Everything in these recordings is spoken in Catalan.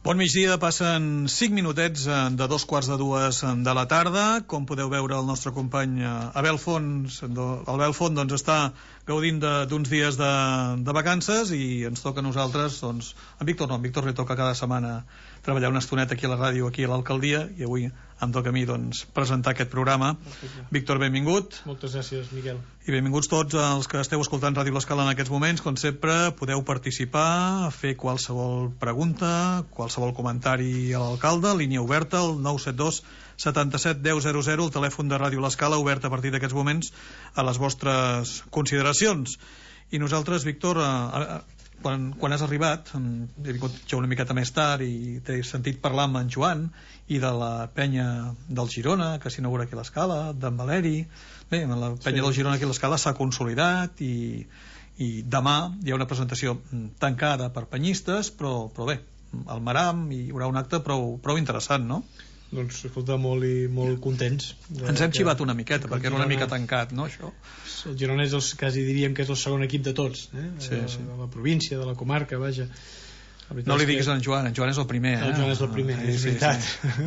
Bon migdia, passen 5 minutets de 2:45 de la tarda. Com podeu veure, el nostre company Abel Font doncs, està gaudint d'uns dies de vacances i ens toca a nosaltres, doncs, en Víctor li toca cada setmana treballar una estoneta aquí a la ràdio, aquí a l'alcaldia, i avui em toca a mi, doncs, presentar aquest programa. Víctor, benvingut. Moltes gràcies, Miquel. I benvinguts tots els que esteu escoltant Ràdio L'Escala en aquests moments. Com sempre, podeu participar, fer qualsevol pregunta, qualsevol comentari a l'alcalde, línia oberta, el 972 77 10 00, el telèfon de Ràdio L'Escala, obert a partir d'aquests moments a les vostres consideracions. I nosaltres, Víctor, quan has arribat, he vingut ja una miqueta més tard i t'he sentit parlar amb en Joan i de la penya del Girona, que s'inaugura aquí a l'Escala, d'en Valeri. Bé, la penya del Girona aquí a l'Escala s'ha consolidat i demà hi ha una presentació tancada per penyistes, però bé, al Maram hi haurà un acte prou interessant, no? Doncs, escolta, molt contents. Ens hem xivat una miqueta, perquè era una mica tancat, no, això? El Girona és quasi diríem que és el segon equip de tots, sí. De la província, de la comarca, vaja. No li diguis a en Joan és el primer. El Joan és el primer, és veritat.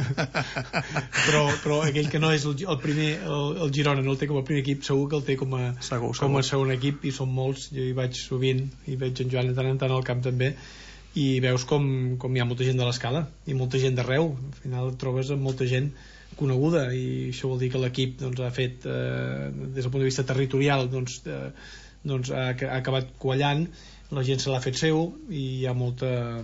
Però aquell que no és el primer, el Girona no el té com a primer equip, segur que el té com a segon equip, i són molts. Jo hi vaig sovint, i veig en Joan de tant en tant al camp també, i veus com hi ha molta gent de l'Escala i molta gent d'arreu. Al final et trobes amb molta gent coneguda, i això vol dir que l'equip ha fet, des del punt de vista territorial, ha acabat quallant, la gent se l'ha fet seu i hi ha molts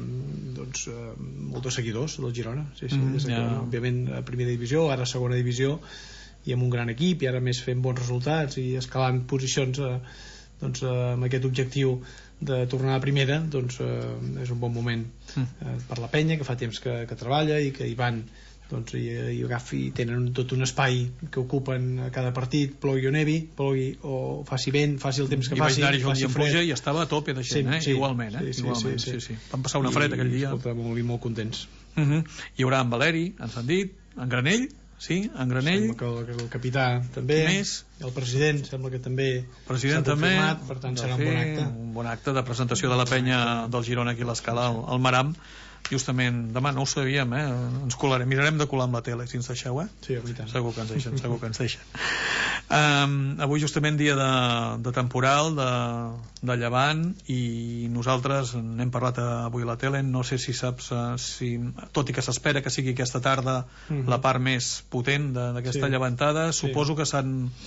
seguidors del Girona. Òbviament a primera divisió, ara a segona divisió, i amb un gran equip, i ara més fent bons resultats i escalant posicions amb aquest objectiu de tornar a primera. És un bon moment per la penya, que fa temps que treballa i que hi van i tenen tot un espai que ocupen a cada partit, plogui o nevi, plogui o faci vent, faci el temps que faci. I vaig anar-hi i pluja i estava a tope de gent, igualment. Sí. Vam passar una fred aquell dia. Escolta, molt contents. Hi haurà en Valeri, ens han dit, en Granell. Sí, en Granell. Sembla que el capità també, el president sembla que també s'ha confirmat, per tant serà un bon acte. Un bon acte de presentació de la penya del Girona aquí a l'Escala, al Maram, justament demà. No ho sabíem, ens colarem, mirarem de colar amb la tele si ens deixeu, Sí, tant. Segur que ens deixen. Avui justament dia de temporal, de llevant, i nosaltres n'hem parlat avui a la tele. No sé si saps, tot i que s'espera que sigui aquesta tarda la part més potent d'aquesta llevantada, suposo que s'ha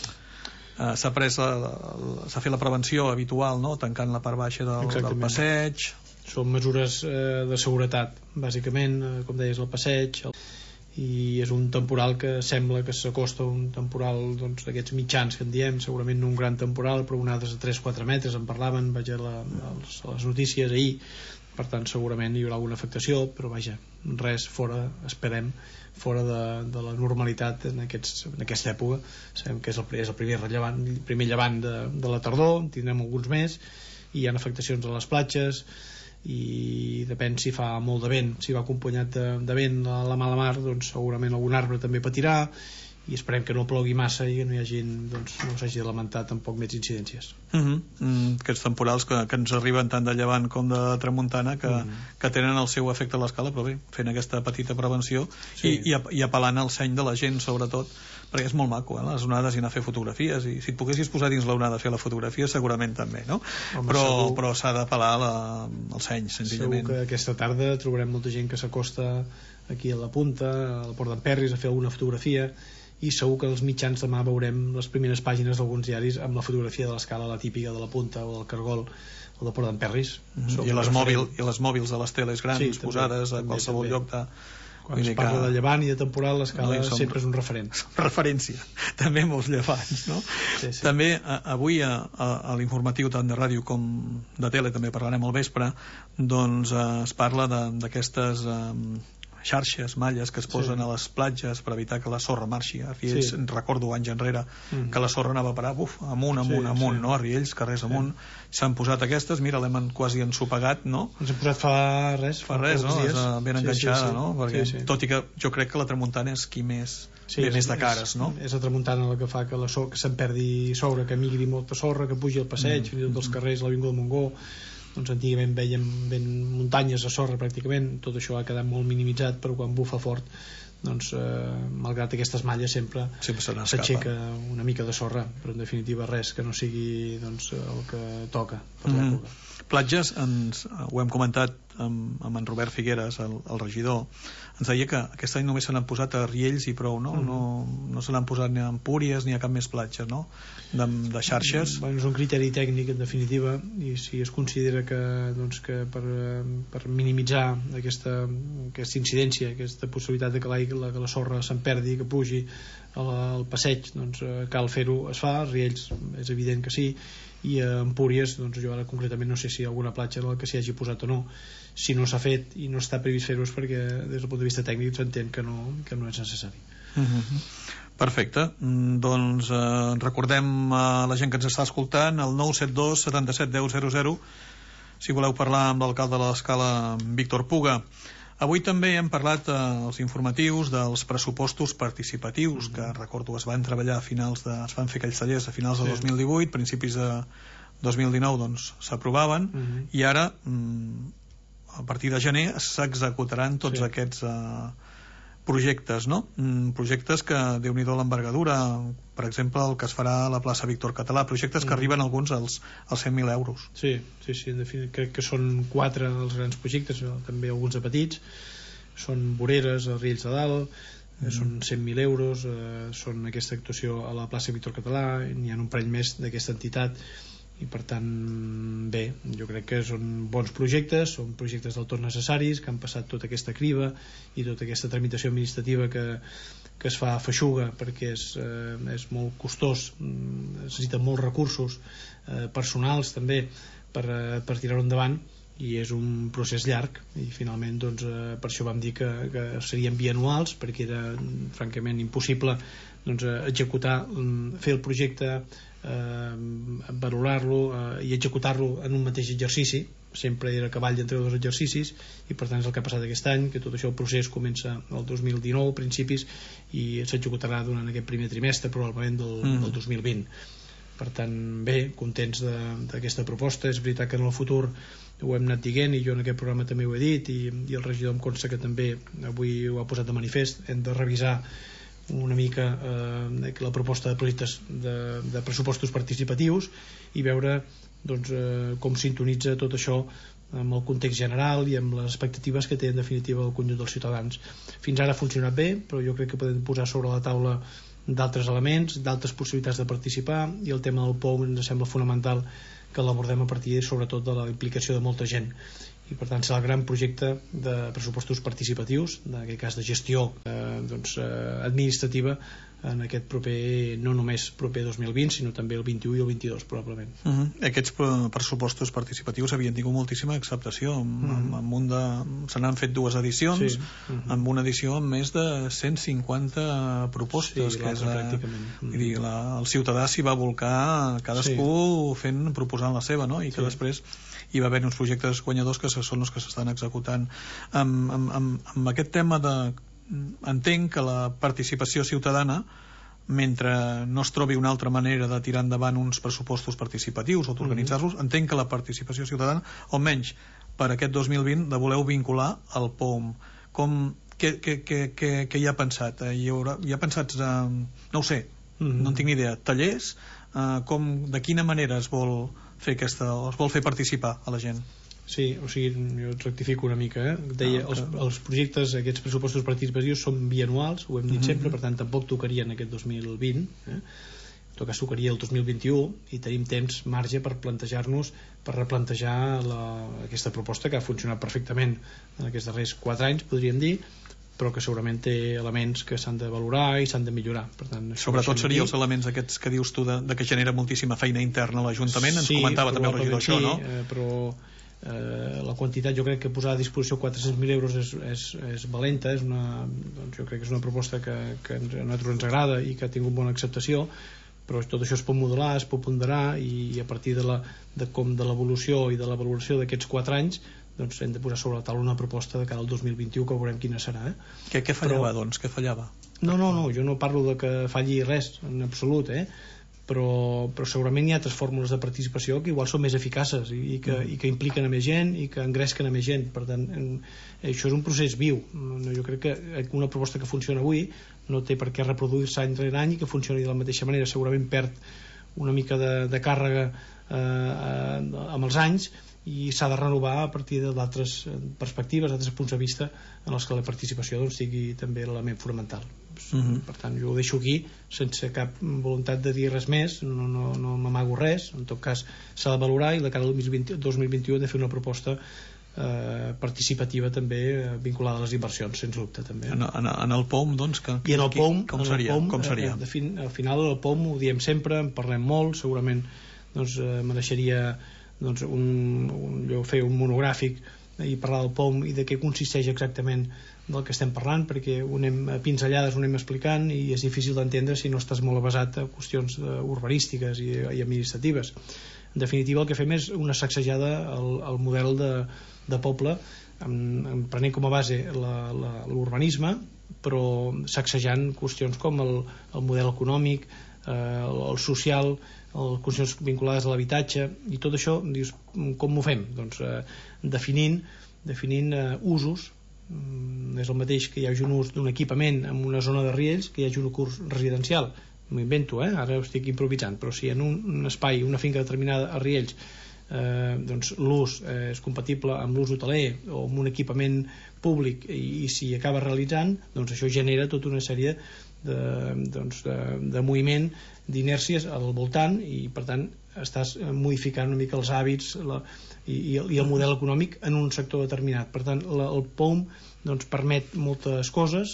fet la prevenció habitual, no? Tancant la part baixa del passeig. Són mesures de seguretat, bàsicament, com deies, el passeig, i és un temporal que sembla que s'acosta a un temporal d'aquests mitjans que en diem, segurament no un gran temporal, però onades de 3-4 metres, en parlaven, vaja, les notícies ahir. Per tant, segurament hi haurà alguna afectació, però vaja, res esperem, fora de la normalitat en aquesta època. Sabem que és el primer llevant de la tardor, en tindrem alguns més, i hi ha afectacions a les platges, i depèn si fa molt de vent, si va acompanyat de vent a la mala mar, doncs segurament algun arbre també patirà, i esperem que no plogui massa i que no s'hagi de lamentar tampoc més incidències. Aquests temporals que ens arriben tant de llevant com de tramuntana que tenen el seu efecte a l'Escala, però bé, fent aquesta petita prevenció i apel·lant al seny de la gent, sobretot, perquè és molt maco, les onades, i anar a fer fotografies, i si et poguessis posar dins l'onada a fer la fotografia segurament també, no? Però s'ha d'apel·lar al seny, senzillament. Segur que aquesta tarda trobarem molta gent que s'acosta aquí a la punta, al Port d'en Perris, a fer alguna fotografia, i segur que als mitjans demà veurem les primeres pàgines d'alguns diaris amb la fotografia de l'Escala, la típica de la punta o del Cargol o del Port d'en Perris. I les mòbils de les teles grans posades a qualsevol lloc de... Quan es parla de llevant i de temporal, l'Escala sempre és un referent. Referència, també molts llevants, no? Sí. També avui a l'informatiu tant de ràdio com de tele, també parlarem al vespre, doncs es parla d'aquestes xarxes, malles que es posen a les platges per evitar que la sorra marxi. A Riells, recordo anys enrere que la sorra anava a parar amunt, no? A Riells, carrers amunt, s'han posat aquestes, mira, l'hem quasi ensopegat, no? Ens hem posat fa res, no? Ben enganxada, no? Perquè, tot i que jo crec que la tramuntana és qui més ve més de cares, no? És la tramuntana la que fa que se'n perdi sorra, que migri molta sorra, que pugi al passeig, fins i tot dels carrers, l'Avinguda de Montgó, doncs antigament veiem muntanyes de sorra pràcticament, tot això ha quedat molt minimitzat, però quan bufa fort doncs malgrat aquestes malles sempre s'aixeca una mica de sorra, però en definitiva res que no sigui doncs, el que toca per l'època. Platges, ho hem comentat amb en Robert Figueres, el regidor, ens deia que aquest any només se n'han posat a Riells i prou, no? No se n'han posat ni a Empúries ni a cap més platja, no? De xarxes. És un criteri tècnic en definitiva, i si es considera que, doncs, que per minimitzar aquesta incidència, aquesta possibilitat de que la sorra se'n perdi, que pugi al passeig, doncs cal fer-ho, es fa. A Riells és evident que sí, i a Empúries doncs jo ara concretament no sé si hi ha alguna platja en la que s'hi hagi posat o no. Si no s'ha fet i no està previst fer-ho és perquè des del punt de vista tècnic s'entén que no és necessari. Perfecte, doncs recordem a la gent que ens està escoltant el 972 77 10 00 si voleu parlar amb l'alcalde de l'Escala, Víctor Puga. Avui també hem parlat als informatius dels pressupostos participatius que recordo es van treballar es van fer aquells tallers a finals de 2018, principis de 2019 doncs s'aprovaven i ara a partir de gener s'executaran tots aquests projectes, no? Projectes que Déu-n'hi-do l'envergadura, per exemple el que es farà a la plaça Víctor Català, projectes que arriben alguns als 100.000 euros. Sí, en definitiva crec que són 4 els grans projectes, també alguns de petits, són voreres a Riells de Dalt, són 100.000 euros, són aquesta actuació a la plaça Víctor Català, n'hi ha un parell més d'aquesta entitat, i per tant bé, jo crec que són bons projectes, són projectes del tot necessaris, que han passat tota aquesta criba i tota aquesta tramitació administrativa que es fa a feixuga perquè és molt costós, necessita molts recursos personals també per tirar-ho endavant, i és un procés llarg, i finalment doncs, per això vam dir que serien bianuals, perquè era francament impossible doncs, executar, fer el projecte, valorar-lo i executar-lo en un mateix exercici. Sempre era a cavall entre 2 exercicis, i per tant és el que ha passat aquest any, que tot això, el procés comença el 2019 principis i s'executarà durant aquest primer trimestre probablement del 2020. Per tant bé, contents d'aquesta proposta. És veritat que en el futur ho hem anat dient, i jo en aquest programa també ho he dit, i el regidor em consta que també avui ho ha posat de manifest. Hem de revisar una mica la proposta de projectes de pressupostos participatius i veure doncs, com sintonitza tot això amb el context general i amb les expectatives que té en definitiva el conjunt dels ciutadans. Fins ara ha funcionat bé, però jo crec que podem posar sobre la taula d'altres elements, d'altres possibilitats de participar, i el tema del POU ens sembla fonamental que l'abordem a partir sobretot de la implicació de molta gent, i per tant serà el gran projecte de pressupostos participatius, en aquest cas de gestió administrativa en aquest proper, no només proper 2020 sinó també el 21 i el 22 probablement. Aquests pressupostos participatius havien tingut moltíssima acceptació, se n'han fet 2 edicions, amb una edició amb més de 150 propostes, que és el ciutadà s'hi va volcar, cadascú proposant la seva, no? I que després hi va haver uns projectes guanyadors que són els que s'estan executant. Amb aquest tema entenc que la participació ciutadana, mentre no es trobi una altra manera de tirar endavant uns pressupostos participatius o d'organitzar-los, entenc que la participació ciutadana, almenys per aquest 2020, la voleu vincular al POUM. Què hi ha pensat? Hi ha pensat, no ho sé, no en tinc ni idea, tallers? De quina manera es vol fer participar a la gent? Sí, o sigui, jo et rectifico una mica, deia, els projectes, aquests pressupostos participatius són bianuals, ho hem dit sempre, per tant tampoc tocarien aquest 2020, en tot cas tocaria el 2021, i tenim temps, marge per plantejar-nos, per replantejar aquesta proposta que ha funcionat perfectament en aquests darrers 4 anys, podríem dir, però que segurament té elements que s'han de valorar i s'han de millorar. Per tant, sobretot serien els elements aquests que dius tu de que genera moltíssima feina interna a l'Ajuntament, ens comentava també el regidor això, no? Però la quantitat, jo crec que posar a disposició 400.000 euros és valenta, doncs jo crec que és una proposta que a nosaltres ens agrada i que ha tingut bona acceptació, però tot això es pot modelar, es pot ponderar, i a partir de l'evolució i de la valoració d'aquests 4 anys doncs hem de posar sobre la taula una proposta de cara al 2021 que veurem quina serà. Què fallava, doncs? Què fallava? No, jo no parlo de que falli res en absolut, però segurament hi ha altres fórmules de participació que igual són més eficaces i que impliquen a més gent i que engresquen a més gent. Per tant, això és un procés viu. Jo crec que una proposta que funciona avui no té per què reproduir-se any rere any i que funcioni de la mateixa manera. Segurament perd una mica de càrrega amb els anys i s'ha de renovar a partir d'altres perspectives, d'altres punts de vista en els que la participació sigui també l'element fonamental. Per tant, jo ho deixo aquí sense cap voluntat de dir res més, no m'amago res. En tot cas s'ha de valorar i de cara al 2021 hem de fer una proposta participativa també vinculada a les inversions, sens dubte també. En el POM, doncs, i en el POM, com seria? Al final el POM ho diem sempre, en parlem molt, segurament mereixeria fer un monogràfic i parlar del POM i de què consisteix exactament del que estem parlant, perquè ho anem a pinzellades, ho anem explicant i és difícil d'entendre si no estàs molt avesat a qüestions urbanístiques i administratives. En definitiva, el que fem és una sacsejada al model de poble, prenent com a base l'urbanisme, però sacsejant qüestions com el model econòmic, el social, les qüestions vinculades a l'habitatge, i tot això, dius, com ho fem? Doncs definint usos. És el mateix que hi hagi un ús d'un equipament en una zona de Riells que hi hagi un ús residencial. M'ho invento, ara ho estic improvisant, però si en un espai, una finca determinada a Riells, doncs l'ús és compatible amb l'ús hoteler o amb un equipament públic i s'hi acaba realitzant, doncs això genera tota una sèrie de moviment, d'inèrcies al voltant, i per tant estàs modificant una mica els hàbits i el model econòmic en un sector determinat. Per tant, el POM permet moltes coses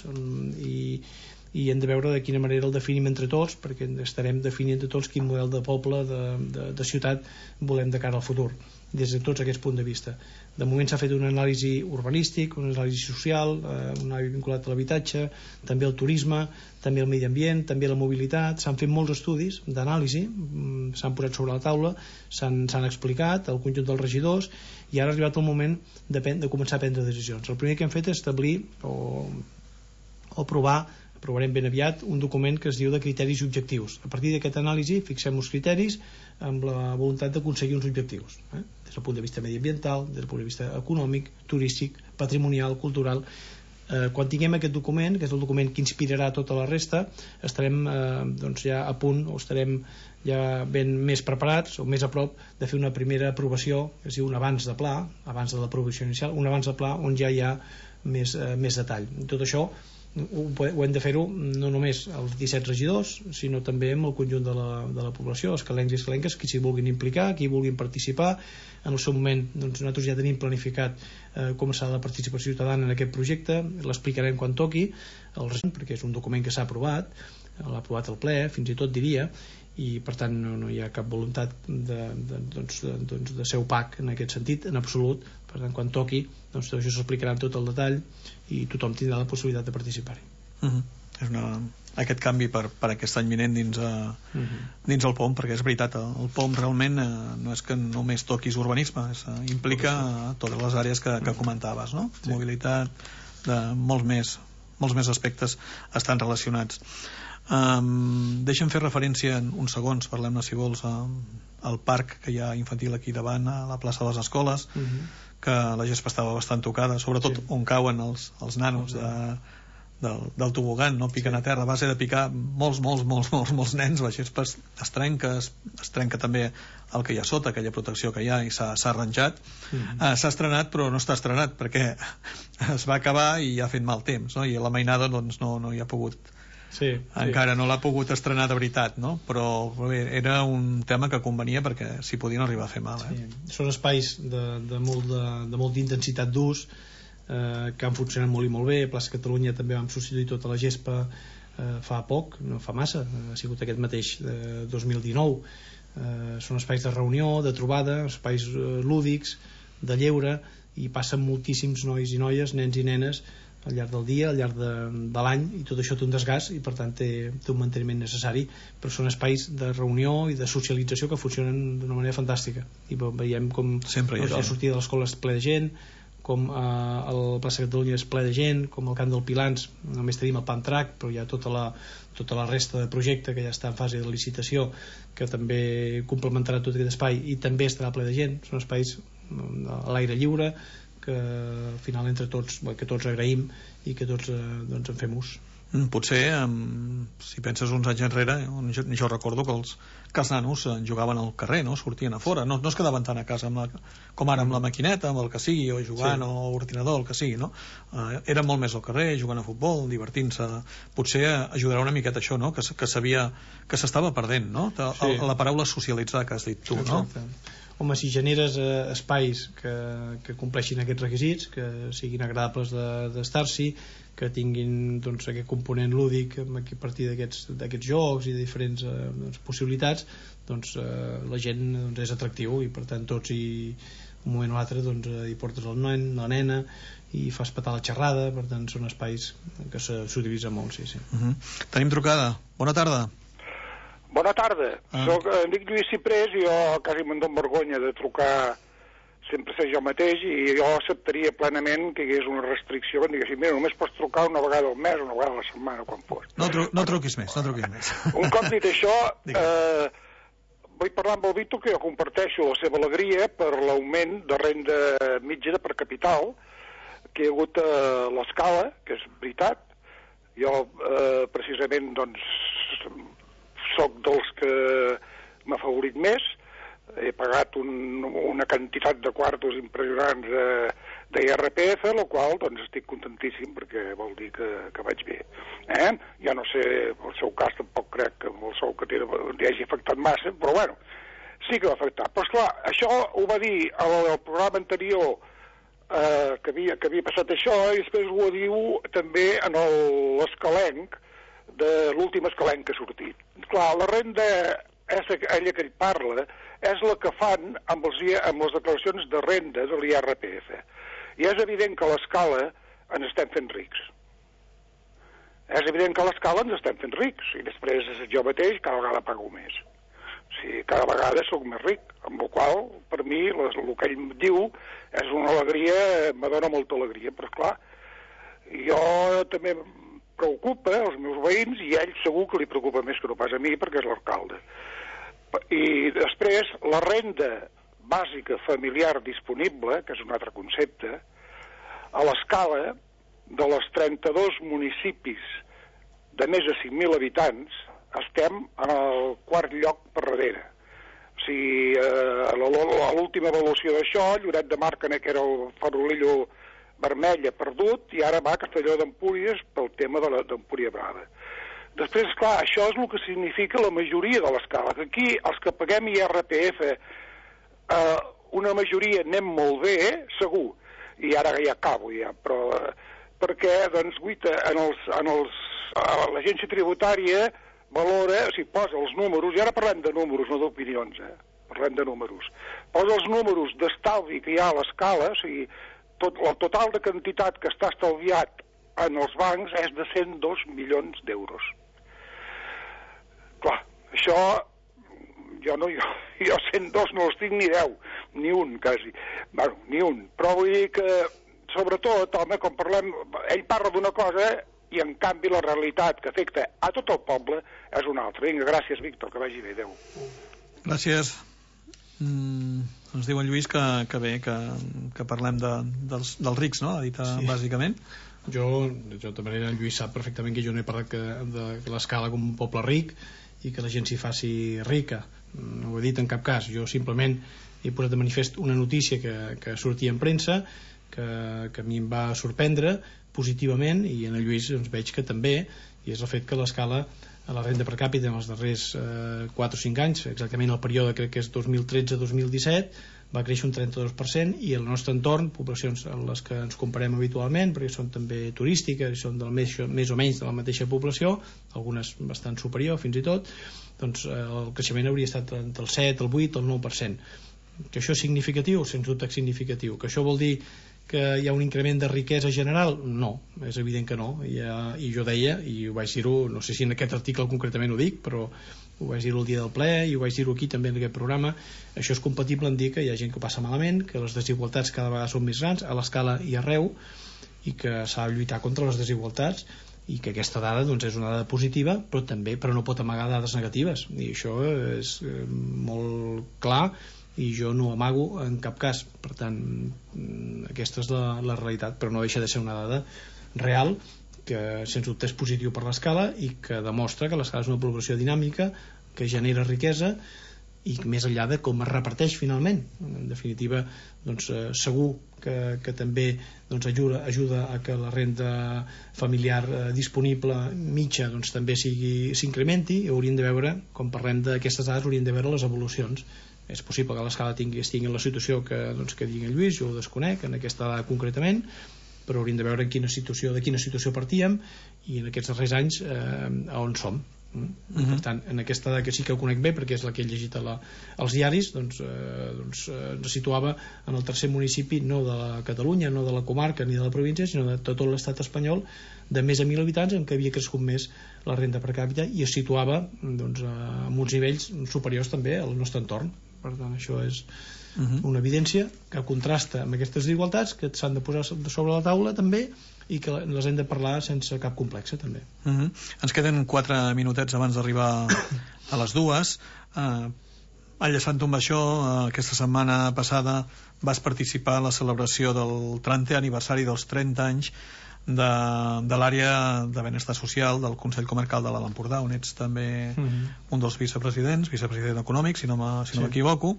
i hem de veure de quina manera el definim entre tots, perquè estarem definint entre tots quin model de poble, de ciutat volem de cara al futur, des de tots aquests punts de vista. De moment s'ha fet una anàlisi urbanístic, una anàlisi social, un anàlisi vinculat a l'habitatge, també el turisme, també el medi ambient, també la mobilitat. S'han fet molts estudis d'anàlisi, s'han posat sobre la taula, s'han explicat al conjunt dels regidors, i ara ha arribat el moment de començar a prendre decisions. El primer que hem fet és establir o aprovarem ben aviat un document que es diu de criteris i objectius. A partir d'aquesta anàlisi fixem uns criteris amb la voluntat d'aconseguir uns objectius, des del punt de vista mediambiental, des del punt de vista econòmic, turístic, patrimonial, cultural. Quan tinguem aquest document, que és el document que inspirarà tota la resta, estarem ja a punt, o estarem ja ben més preparats o més a prop de fer una primera aprovació, que es diu un abans de pla, abans de l'aprovació inicial, un abans de pla on ja hi ha més detall. Tot això ho hem de fer-ho no només els 17 regidors, sinó també amb el conjunt de la població, els calencs i escalenques, qui s'hi vulguin implicar, qui vulguin participar. En el seu moment nosaltres ja tenim planificat com serà la participació ciutadana en aquest projecte, l'explicarem quan toqui, perquè és un document que s'ha aprovat, l'ha aprovat el ple, fins i tot diria, i per tant no hi ha cap voluntat de ser opac en aquest sentit, en absolut. Per tant, quan toqui, tot això s'explicarà en tot el detall i tothom tindrà la possibilitat de participar-hi. És aquest canvi per aquest any vinent dins el POM, perquè és veritat, el POM realment no és que només toquis urbanisme, implica totes les àrees que comentaves, no? Sí. Mobilitat, molts més aspectes estan relacionats. Deixa'm fer referència en uns segons, parlem-ne si vols, al parc que hi ha infantil aquí davant, a la plaça de les Escoles, que la gespa estava bastant tocada, sobretot on cauen els nanos del tobogan, no? Piquen a terra, a base de picar molts nens, la gespa es trenca també el que hi ha sota, aquella protecció que hi ha, i s'ha arranjat. S'ha estrenat, però no està estrenat, perquè es va acabar i ha fet mal temps, no? I la mainada doncs no hi ha pogut. Sí. Encara no l'ha pogut estrenar de veritat, no? Però bé, era un tema que convenia perquè s'hi podien arribar a fer mal. Sí. Són espais de molta intensitat d'ús que han funcionat molt i molt bé. A Plaça Catalunya també vam substituir tota la gespa fa poc, no fa massa, ha sigut aquest mateix 2019. Són espais de reunió, de trobada, espais lúdics, de lleure, i passen moltíssims nois i noies, nens i nenes al llarg del dia, al llarg de l'any, i tot això té un desgast i per tant té un manteniment necessari, però són espais de reunió i de socialització que funcionen d'una manera fantàstica, i veiem com al sortir de l'escola és ple de gent, com el plaça Catalunya és ple de gent, com el camp del Pilans només tenim el Pantrac, però hi ha tota la resta de projecte que ja està en fase de licitació, que també complementarà tot aquest espai i també estarà ple de gent. Són espais a l'aire lliure que al final entre tots, que tots agraïm i que tots doncs en fem ús. Potser, si penses uns anys enrere, jo recordo que els nanos jugaven al carrer, no? Sortien a fora, no es quedaven tant a casa com ara amb la maquineta, amb el que sigui, o jugant, sí, o ordinador, el que sigui, no? Eren molt més al carrer, jugant a futbol, divertint-se. Potser ajudarà una miqueta això, no? Que s'estava perdent, no? Sí. La paraula socialitzar que has dit tu, no? Exacte. Home, si generes espais que compleixin aquests requisits, que siguin agradables d'estar-s'hi, que tinguin doncs, aquest component lúdic a partir d'aquests jocs i de diferents possibilitats, doncs la gent doncs, és atractiu i per tant tots un moment o l'altre doncs, hi portes el nen, la nena i fas petar la xerrada, per tant són espais que s'utilitzen molt, sí. Tenim trucada, bona tarda. Bona tarda, em dic Lluís Ciprés i jo quasi me'n dono vergonya de trucar, sempre sé jo mateix, i jo acceptaria plenament que hi hagués una restricció que em diguessin, mira, només pots trucar una vegada al mes, una vegada a la setmana, quan fos. No truquis més. Un cop dit això, vull parlar amb el Víctor, que jo comparteixo la seva alegria per l'augment de renda mitja per capital que hi ha hagut a l'Escala, que és veritat. Jo, precisament, doncs, soc dels que m'ha favorit més, he pagat una quantitat de quartos impressionants d'IRPF, la qual doncs estic contentíssim perquè vol dir que vaig bé. Ja no sé, el seu cas tampoc crec que el sou que té li hagi afectat massa, però bueno, sí que va afectar. Però esclar, això ho va dir al programa anterior que havia passat això, i després ho diu també en l'escalenc, de l'últim escalenc que ha sortit. Clar, la renda, ella que ell parla, és la que fan amb les declaracions de renda de l'IRPF. I és evident que a l'Escala ens estem fent rics. És evident que a l'Escala ens estem fent rics. I després jo mateix cada vegada pago més. O sigui, cada vegada sóc més ric. Amb la qual, per mi, el que ell diu és una alegria, me dona molta alegria. Però, esclar, jo també preocupa els meus veïns i a ell segur que li preocupa més que no pas a mi perquè és l'alcalde. I després la renda bàsica familiar disponible, que és un altre concepte, a l'Escala de les 32 municipis de més de 5.000 habitants estem en el quart lloc per darrere. O sigui, a l'última avaluació d'això, Lloret de Mar, que era el farolillo vermella perdut, i ara va a Castelló d'Empúries pel tema de l'Empúria Brava. Després, clar, això és el que significa la majoria de l'Escala, que aquí els que paguem IRPF una majoria anem molt bé, segur, i ara ja acabo ja, però perquè, doncs, guita, l'agència tributària valora, o sigui, posa els números, i ara parlem de números, no d'opinions, parlem de números, posa els números d'estalvi que hi ha a l'Escala, o sigui, el total de quantitat que està estalviat en els bancs és de 102 milions d'euros. Clar, això jo 102 no els tinc ni 10, ni un quasi, bueno, ni un, però vull dir que sobretot, home, quan parlem, ell parla d'una cosa i en canvi la realitat que afecta a tot el poble és una altra. Vinga, gràcies, Víctor, que vagi bé, adeu. Gràcies. Ens diu en Lluís que bé, que parlem dels rics, no? Ha dit sí. Bàsicament. Jo de manera, en Lluís sap perfectament que jo no he parlat de l'Escala com un poble ric i que la gent s'hi faci rica. No ho he dit en cap cas. Jo simplement he posat de manifest una notícia que sortia en premsa que a mi em va sorprendre positivament, i en el Lluís doncs, veig que també, i és el fet que l'Escala, la renda per càpita en els darrers 4 o 5 anys, exactament el període crec que és 2013-2017, va créixer un 32%, i el nostre entorn, poblacions en les que ens comparem habitualment, perquè són també turístiques i són més o menys de la mateixa població, algunes bastant superior fins i tot, doncs el creixement hauria estat entre el 7, el 8 o el 9%. Que això és significatiu? Sens dubte significatiu. Que això vol dir que hi ha un increment de riquesa general? No, és evident que no. I jo deia, i ho vaig dir-ho, no sé si en aquest article concretament ho dic, però ho vaig dir el dia del ple i ho vaig dir aquí també en aquest programa, això és compatible en dir que hi ha gent que ho passa malament, que les desigualtats cada vegada són més grans a l'escala i arreu, i que s'ha de lluitar contra les desigualtats, i que aquesta dada doncs, és una dada positiva, però no pot amagar dades negatives, i això és molt clar, i jo no amago en cap cas. Per tant, aquesta és la realitat, però no deixa de ser una dada real que sens dubte és positiu per l'escala i que demostra que l'escala és una població dinàmica que genera riquesa i més enllà de com es reparteix finalment. En definitiva, doncs, segur que també doncs, ajuda a que la renda familiar disponible mitja doncs, també s'incrementi, i hauríem de veure, quan parlem d'aquestes dades, hauríem de veure les evolucions. És possible que l'escala estigui en la situació que digui en Lluís, jo ho desconec en aquesta dada concretament, però hauríem de veure de quina situació partíem i en aquests darrers anys on som. Per tant, en aquesta dada que sí que ho conec bé perquè és la que he llegit als diaris, doncs ens situava en el tercer municipi no de la Catalunya, no de la comarca ni de la província, sinó de tot l'estat espanyol de més de 1.000 habitants en què havia crescut més la renda per càpita i es situava doncs, en uns nivells superiors també al nostre entorn. Per tant, això és una evidència que contrasta amb aquestes desigualtats que s'han de posar sobre la taula també i que les hem de parlar sense cap complexa també. Ens queden 4 minutets abans d'arribar a les 2. Enllaçant amb això, aquesta setmana passada vas participar en la celebració del 30è aniversari dels 30 anys de l'àrea de benestar social del Consell Comarcal de l'Alt Empordà, on ets també un dels vicepresident econòmic, si no m'equivoco.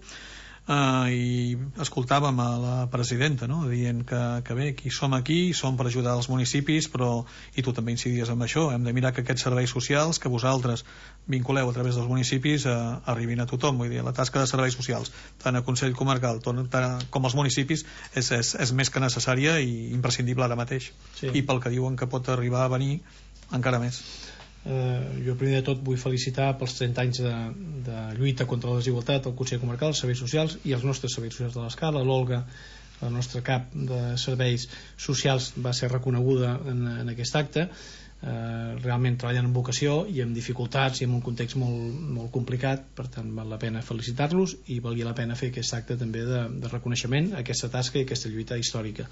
I escoltàvem a la presidenta, no?, dient que bé, qui som aquí som per ajudar els municipis, però, i tu també incidies en això, hem de mirar que aquests serveis socials que vosaltres vinculeu a través dels municipis arribin a tothom. Vull dir, la tasca de serveis socials tant a Consell Comarcal com als municipis és més que necessària i imprescindible ara mateix, i pel que diuen que pot arribar a venir encara més. Jo primer de tot vull felicitar pels 30 anys de lluita contra la desigualtat al Consell Comarcal, els serveis socials i els nostres serveis socials de l'escala. L'Olga, la nostra cap de serveis socials, va ser reconeguda en aquest acte. Realment treballen amb vocació i amb dificultats i en un context molt complicat, per tant val la pena felicitar-los i valia la pena fer aquest acte també de reconeixement a aquesta tasca i aquesta lluita històrica.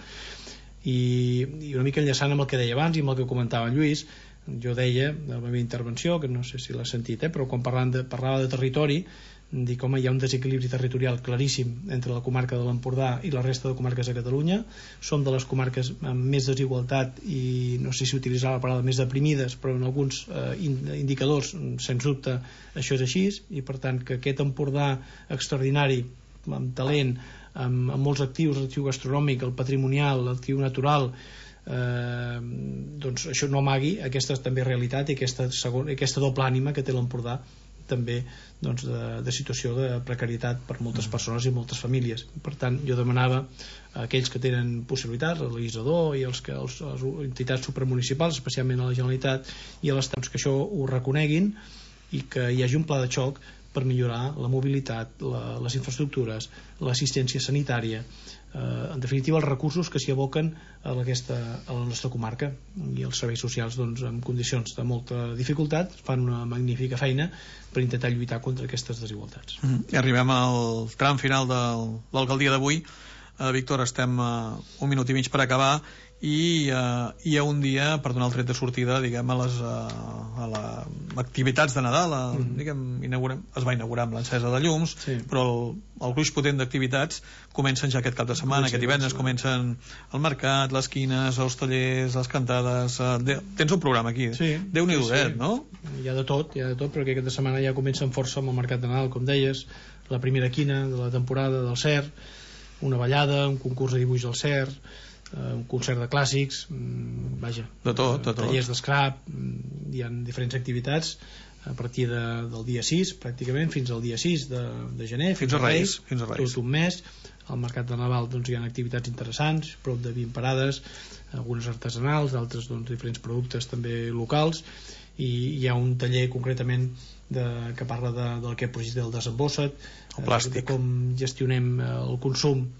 I una mica enllaçant amb el que deia abans i amb el que comentava en Lluís, jo deia en la meva intervenció, que no sé si l'has sentit, però quan parlava de territori, dic, home, hi ha un desequilibri territorial claríssim entre la comarca de l'Empordà i la resta de comarques de Catalunya. Som de les comarques amb més desigualtat i no sé si utilitzar la paraula més deprimides, però en alguns indicadors sens dubte això és així, i per tant que aquest Empordà extraordinari, amb talent, amb molts actius, l'actiu gastronòmic, el patrimonial, l'actiu natural, doncs això no amagui aquesta també realitat i aquesta doble ànima que té l'Empordà també doncs, de situació de precarietat per moltes persones i moltes famílies. Per tant, jo demanava a aquells que tenen possibilitats, el legislador i les entitats supramunicipals, especialment a la Generalitat i a l'Estat, que això ho reconeguin i que hi hagi un pla de xoc per millorar la mobilitat, les infraestructures, l'assistència sanitària, en definitiva els recursos que s'hi aboquen a la nostra comarca, i els serveis socials doncs, en condicions de molta dificultat fan una magnífica feina per intentar lluitar contra aquestes desigualtats. I arribem al tram final de l'alcaldia d'avui. Víctor, estem un minut i mig per acabar i hi ha un dia per donar el tret de sortida, diguem, a les activitats de Nadal. Diguem, es va inaugurar amb l'encesa de llums, però el gruix potent d'activitats comencen ja aquest cap de setmana, aquest divendres comencen el mercat, les quines, els tallers, les cantades. Tens un programa aquí, Déu-n'hi-do, no? Hi ha de tot, però aquest cap de setmana ja comencen força amb el mercat de Nadal, com deies, la primera quina de la temporada del CER, una ballada, un concurs de dibuix del CER, un concert de clàssics, vaja, de tot. Tallers d'escrap, hi ha diferents activitats a partir del dia 6 pràcticament fins al dia 6 de gener, fins a Reis, tot un mes. Al mercat de Nadal doncs, hi ha activitats interessants, prop de 20 parades, algunes artesanals, d'altres doncs, diferents productes també locals, i hi ha un taller concretament que parla del que projecte del desembosset, de com gestionem el consum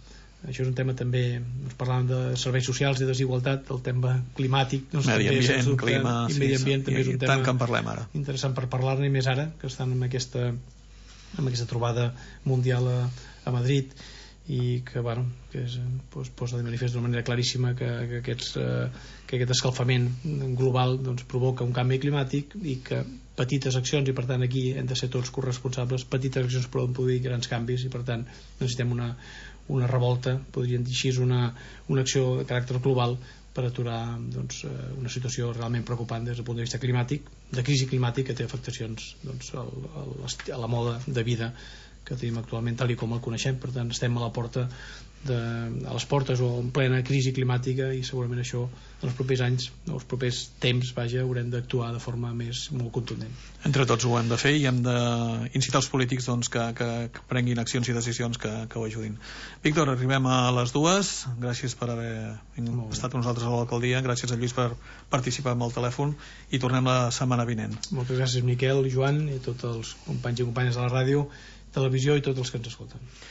això és un tema també, parlàvem de serveis socials i desigualtat, el tema climàtic, medi ambient, clima, i medi ambient també és un tema tant que en parlem ara, interessant per parlar-ne, i més ara que estan amb aquesta trobada mundial a Madrid, i que, bueno, que posa de manifest d'una manera claríssima que aquest escalfament global doncs, provoca un canvi climàtic, i que petites accions, i per tant aquí hem de ser tots corresponsables, petites accions poden produir grans canvis, i per tant necessitem una revolta, podríem dir així, una acció de caràcter global per aturar doncs, una situació realment preocupant des del punt de vista climàtic, de crisi climàtica, que té afectacions doncs, a la moda de vida que tenim actualment tal i com el coneixem. Per tant, estem a les portes o en plena crisi climàtica, i segurament això en els propers anys, o els propers temps, haurem d'actuar de forma molt contundent. Entre tots ho hem de fer, i hem d'incitar els polítics doncs, que prenguin accions i decisions que ho ajudin. Víctor, arribem a les 2. Gràcies per haver estat amb nosaltres a l'alcaldia, gràcies a Lluís per participar amb el telèfon, i tornem la setmana vinent. Moltes gràcies, Miquel, Joan, i tots els companys i companyes de la ràdio, televisió, i tots els que ens escolten.